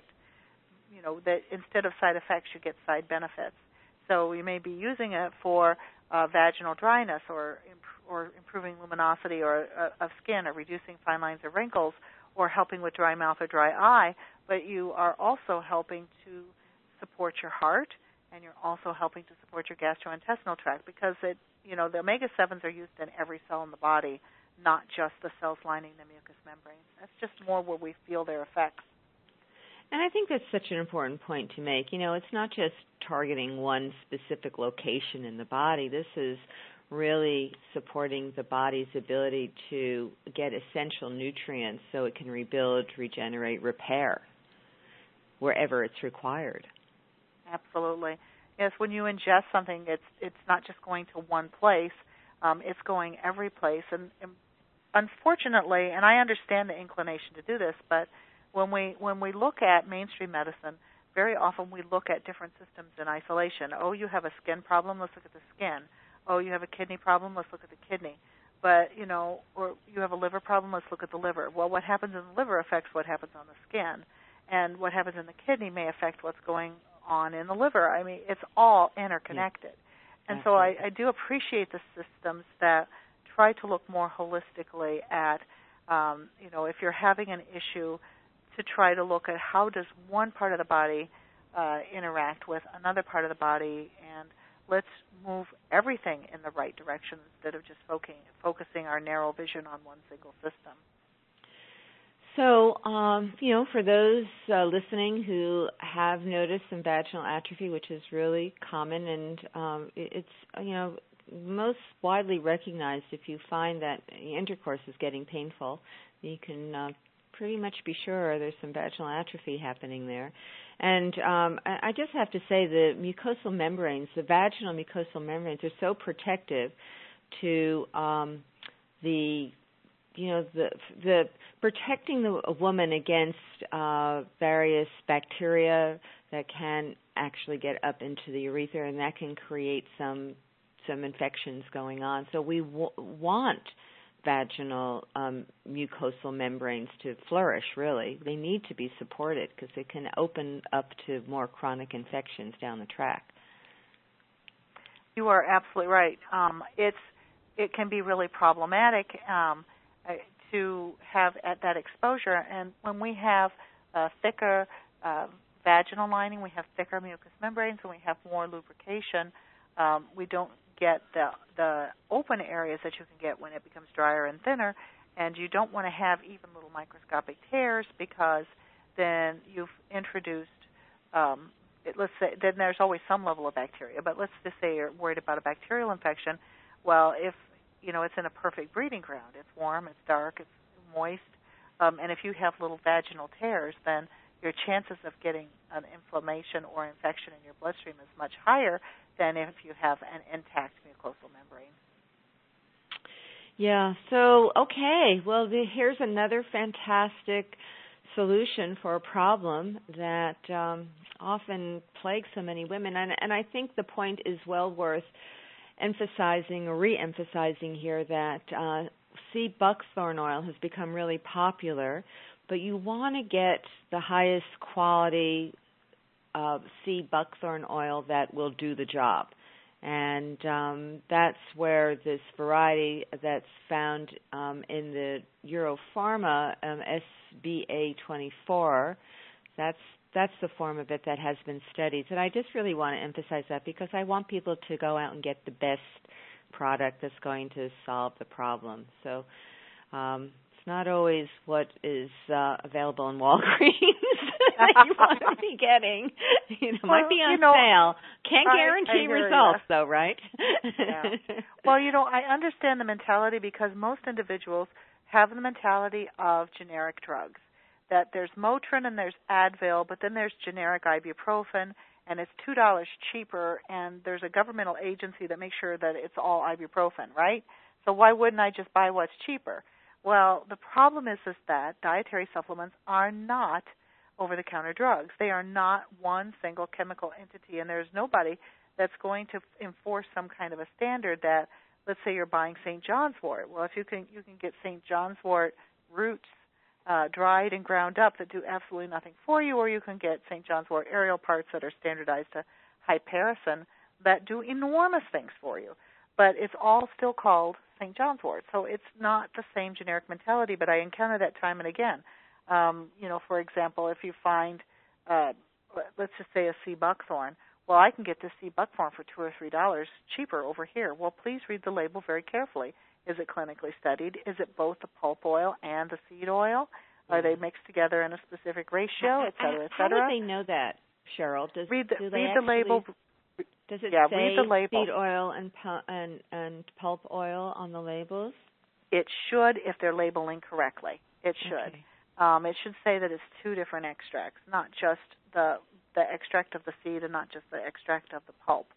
that instead of side effects, you get side benefits. So you may be using it for vaginal dryness or improving luminosity of skin or reducing fine lines or wrinkles or helping with dry mouth or dry eye, but you are also helping to support your heart and you're also helping to support your gastrointestinal tract because the omega-7s are used in every cell in the body, not just the cells lining the mucous membranes. That's just more where we feel their effects. And I think that's such an important point to make. It's not just targeting one specific location in the body. This is really supporting the body's ability to get essential nutrients so it can rebuild, regenerate, repair wherever it's required. Absolutely. Yes, when you ingest something, it's not just going to one place. It's going every place. And unfortunately, and I understand the inclination to do this, but when we look at mainstream medicine, very often we look at different systems in isolation. Oh, you have a skin problem, let's look at the skin. Oh, you have a kidney problem, let's look at the kidney. But, or you have a liver problem, let's look at the liver. Well, what happens in the liver affects what happens on the skin. And what happens in the kidney may affect what's going on in the liver. I mean, it's all interconnected. Yeah. And so I do appreciate the systems that try to look more holistically at, if you're having an issue, to try to look at how does one part of the body interact with another part of the body, and let's move everything in the right direction instead of just focusing our narrow vision on one single system. So, for those listening who have noticed some vaginal atrophy, which is really common, and it's, most widely recognized, if you find that intercourse is getting painful, you can pretty much be sure there's some vaginal atrophy happening there. And I just have to say the mucosal membranes, the vaginal mucosal membranes, are so protective to the protecting a woman against various bacteria that can actually get up into the urethra, and that can create some infections going on. So we want vaginal mucosal membranes to flourish, really. They need to be supported because it can open up to more chronic infections down the track. You are absolutely right. It can be really problematic to have at that exposure. And when we have thicker vaginal lining, we have thicker mucous membranes, and we have more lubrication, we don't get the open areas that you can get when it becomes drier and thinner, and you don't want to have even little microscopic tears because then you've introduced, let's say, then there's always some level of bacteria, but let's just say you're worried about a bacterial infection. Well, if, it's in a perfect breeding ground, it's warm, it's dark, it's moist, and if you have little vaginal tears, then your chances of getting an inflammation or infection in your bloodstream is much higher than if you have an intact mucosal membrane. Yeah, so, okay, well, here's another fantastic solution for a problem that often plagues so many women. And I think the point is well worth emphasizing or re-emphasizing here that sea buckthorn oil has become really popular, but you want to get the highest quality sea buckthorn oil that will do the job. And that's where this variety that's found in the Europharma SBA24, that's the form of it that has been studied. And I just really want to emphasize that because I want people to go out and get the best product that's going to solve the problem. So it's not always what is available in Walgreens that you want to be getting. Might be on sale. Can't guarantee results, though, right? Yeah. Well, I understand the mentality because most individuals have the mentality of generic drugs, that there's Motrin and there's Advil, but then there's generic ibuprofen, and it's $2 cheaper, and there's a governmental agency that makes sure that it's all ibuprofen, right? So why wouldn't I just buy what's cheaper? Well, the problem is that dietary supplements are not over-the-counter drugs. They are not one single chemical entity, and there's nobody that's going to enforce some kind of a standard that, let's say you're buying St. John's wort. Well, if you can get St. John's wort roots dried and ground up that do absolutely nothing for you, or you can get St. John's wort aerial parts that are standardized to hypericin that do enormous things for you. But it's all still called St. John's wort. So it's not the same generic mentality, but I encounter that time and again. For example, if you find, let's just say a sea buckthorn, well, I can get this sea buckthorn for $2 or $3 cheaper over here. Well, please read the label very carefully. Is it clinically studied? Is it both the pulp oil and the seed oil? Are they mixed together in a specific ratio, et cetera, et cetera? How would they know that, Cheryl? Read the label. Does it say read the label. Seed oil and pulp oil on the labels? It should if they're labeling correctly. It should. Okay. It should say that it's two different extracts, not just the extract of the seed and not just the extract of the pulp.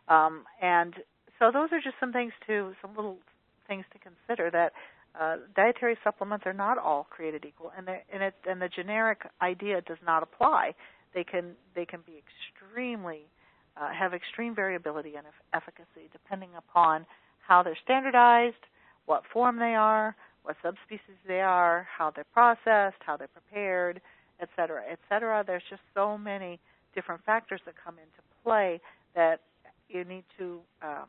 And so those are just some little things to consider, that dietary supplements are not all created equal, and the generic idea does not apply. They can be extremely have extreme variability in efficacy depending upon how they're standardized, what form they are, what subspecies they are, how they're processed, how they're prepared, et cetera, et cetera. There's just so many different factors that come into play that you need to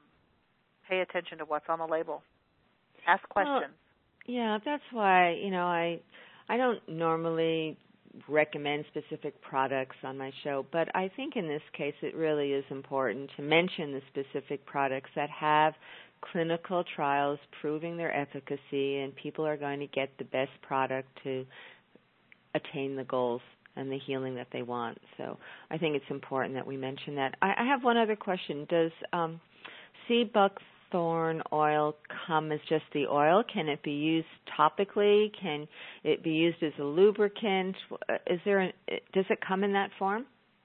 pay attention to what's on the label. Ask questions. Well, yeah, that's why, I don't normally recommend specific products on my show, but I think in this case it really is important to mention the specific products that have clinical trials proving their efficacy, and people are going to get the best product to attain the goals and the healing that they want. So I think it's important that we mention that. I have one other question. Does sea buckthorn oil come as just the oil? Can it be used topically? Can it be used as a lubricant? Does it come in that form?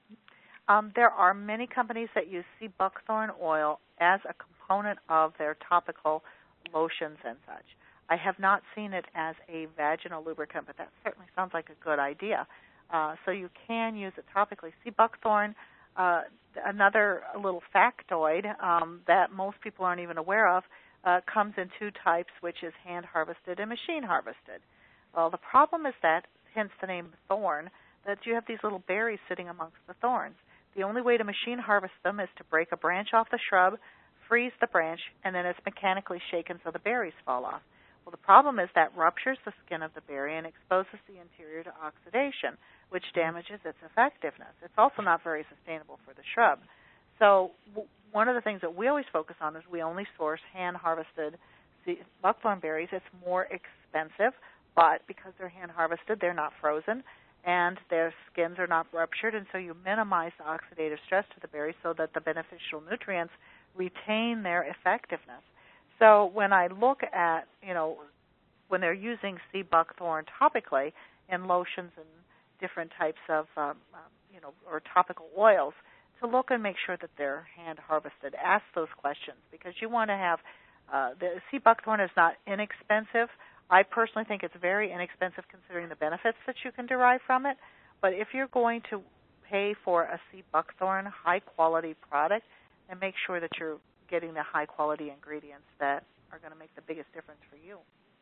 There are many companies that use sea buckthorn oil as a component of their topical lotions and such. I have not seen it as a vaginal lubricant, but that certainly sounds like a good idea. So you can use it topically. Sea buckthorn another little factoid that most people aren't even aware of comes in two types, which is hand harvested and machine harvested. Well, the problem is that, hence the name thorn, that you have these little berries sitting amongst the thorns. The only way to machine harvest them is to break a branch off the shrub, freeze the branch, and then it's mechanically shaken so the berries fall off. Well, the problem is that ruptures the skin of the berry and exposes the interior to oxidation, which damages its effectiveness. It's also not very sustainable for the shrub. So one of the things that we always focus on is we only source hand-harvested buckthorn berries. It's more expensive, but because they're hand-harvested, they're not frozen, and their skins are not ruptured, and so you minimize the oxidative stress to the berries so that the beneficial nutrients retain their effectiveness. So when I look at, when they're using sea buckthorn topically in lotions and different types of, or topical oils, to look and make sure that they're hand-harvested. Ask those questions because you want to have, the sea buckthorn is not inexpensive. I personally think it's very inexpensive considering the benefits that you can derive from it. But if you're going to pay for a sea buckthorn high-quality product, then make sure that you're getting the high-quality ingredients that are going to make the biggest difference for you.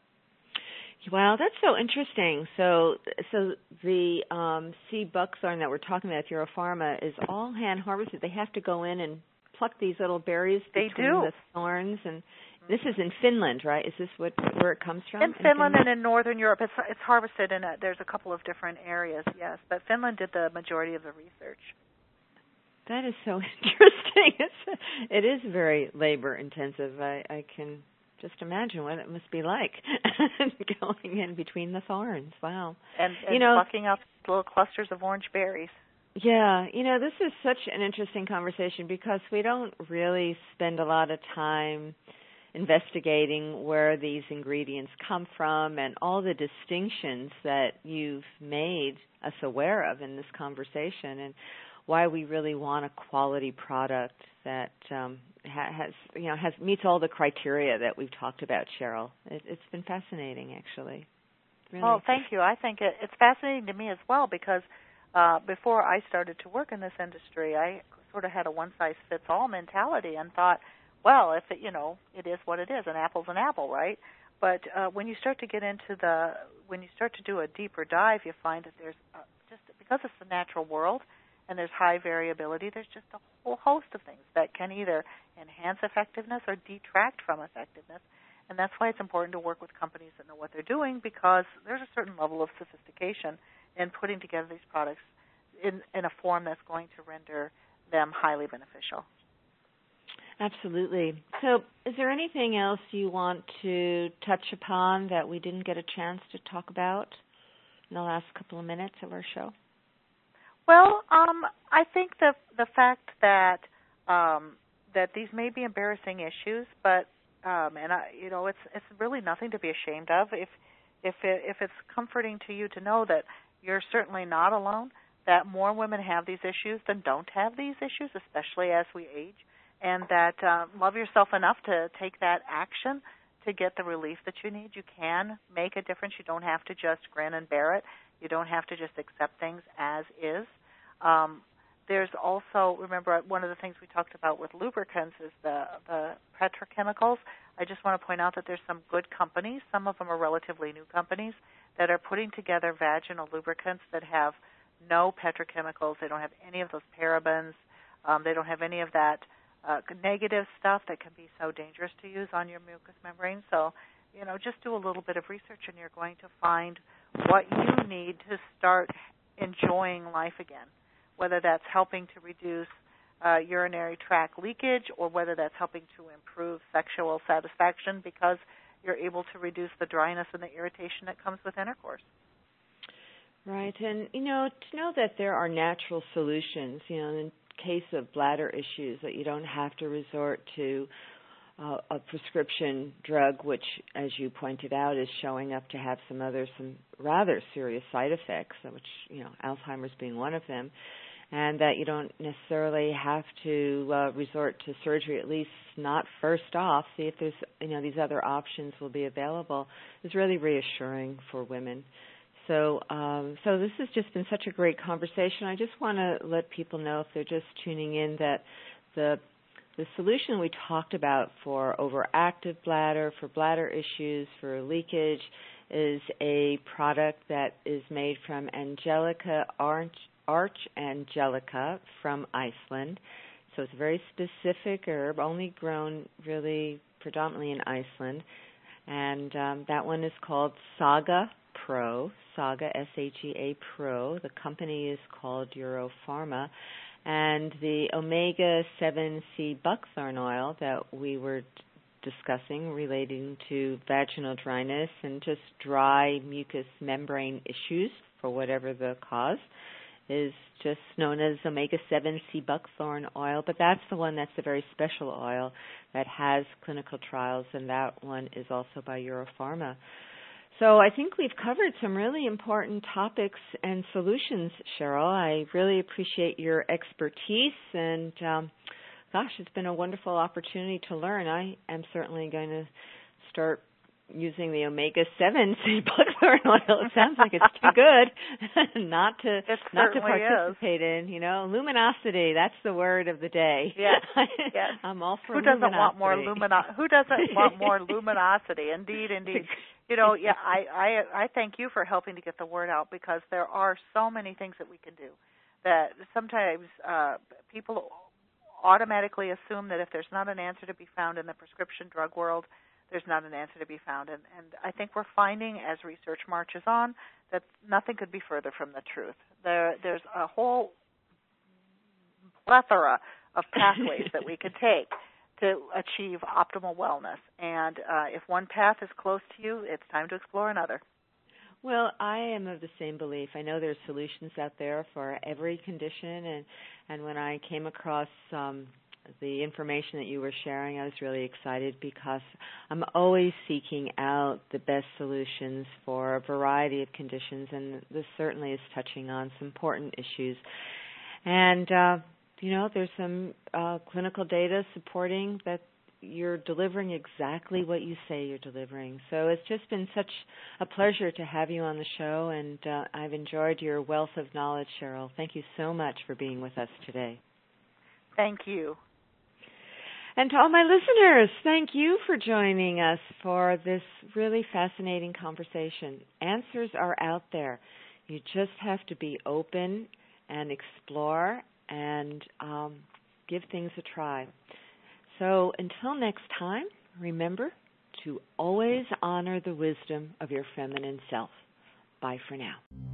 Wow, that's so interesting. So the sea buckthorn that we're talking about, Thyropharma, is all hand-harvested. They have to go in and pluck these little berries between the thorns, and this is in Finland, right? Is this where it comes from? In Finland and in Northern Europe. It's harvested in there's a couple of different areas, yes. But Finland did the majority of the research. That is so interesting. It is very labor-intensive. I can just imagine what it must be like going in between the thorns. Wow. And plucking up little clusters of orange berries. Yeah, this is such an interesting conversation because we don't really spend a lot of time investigating where these ingredients come from and all the distinctions that you've made us aware of in this conversation and why we really want a quality product that meets all the criteria that we've talked about, Cheryl. It's been fascinating, actually. Really. Well, thank you. I think it's fascinating to me as well because before I started to work in this industry, I sort of had a one-size-fits-all mentality and thought, well, if it is what it is, an apple's an apple, right? But when you start to get into when you start to do a deeper dive, you find that there's just because it's the natural world and there's high variability, there's just a whole host of things that can either enhance effectiveness or detract from effectiveness. And that's why it's important to work with companies that know what they're doing because there's a certain level of sophistication in putting together these products in a form that's going to render them highly beneficial. Absolutely. So is there anything else you want to touch upon that we didn't get a chance to talk about in the last couple of minutes of our show? Well, I think the fact that that these may be embarrassing issues, but it's really nothing to be ashamed of. If it's comforting to you to know that you're certainly not alone, that more women have these issues than don't have these issues, especially as we age, and that love yourself enough to take that action to get the relief that you need. You can make a difference. You don't have to just grin and bear it. You don't have to just accept things as is. There's also, remember, one of the things we talked about with lubricants is the petrochemicals. I just want to point out that there's some good companies, some of them are relatively new companies, that are putting together vaginal lubricants that have no petrochemicals. They don't have any of those parabens. They don't have any of that negative stuff that can be so dangerous to use on your mucous membrane. So, just do a little bit of research and you're going to find what you need to start enjoying life again, whether that's helping to reduce urinary tract leakage or whether that's helping to improve sexual satisfaction because you're able to reduce the dryness and the irritation that comes with intercourse. Right, and, to know that there are natural solutions, in case of bladder issues, that you don't have to resort to a prescription drug, which, as you pointed out, is showing up to have some rather serious side effects, which, Alzheimer's being one of them, and that you don't necessarily have to resort to surgery, at least not first off. See if there's, these other options will be available. It's really reassuring for women. So this has just been such a great conversation. I just want to let people know, if they're just tuning in, that the solution we talked about for overactive bladder, for bladder issues, for leakage, is a product that is made from Angelica Arch Angelica from Iceland. So it's a very specific herb, only grown really predominantly in Iceland. And that one is called Saga Pro, Saga, S-A-G-A Pro. The company is called Europharma. And the omega-7C buckthorn oil that we were discussing relating to vaginal dryness and just dry mucous membrane issues for whatever the cause is just known as omega-7C buckthorn oil, but that's the one that's a very special oil that has clinical trials, and that one is also by Europharma. So I think we've covered some really important topics and solutions, Cheryl. I really appreciate your expertise, and gosh, it's been a wonderful opportunity to learn. I am certainly going to start using the omega-7C buckthorn oil. It sounds like it's too good not to participate in. You know, luminosity, that's the word of the day. Yes. I'm all for Who doesn't luminosity. want more Who doesn't want more luminosity? Indeed. You know, yeah, I thank you for helping to get the word out, because there are so many things that we can do that sometimes people automatically assume that if there's not an answer to be found in the prescription drug world, there's not an answer to be found. And I think we're finding, as research marches on, that nothing could be further from the truth. There's a whole plethora of pathways that we could take to achieve optimal wellness. And if one path is close to you, it's time to explore another. Well, I am of the same belief. I know there's solutions out there for every condition, and when I came across the information that you were sharing, I was really excited, because I'm always seeking out the best solutions for a variety of conditions, and this certainly is touching on some important issues. And, you know, there's some clinical data supporting that you're delivering exactly what you say you're delivering. So it's just been such a pleasure to have you on the show, and I've enjoyed your wealth of knowledge, Cheryl. Thank you so much for being with us today. Thank you. And to all my listeners, thank you for joining us for this really fascinating conversation. Answers are out there. You just have to be open and explore and give things a try. So until next time, remember to always honor the wisdom of your feminine self. Bye for now.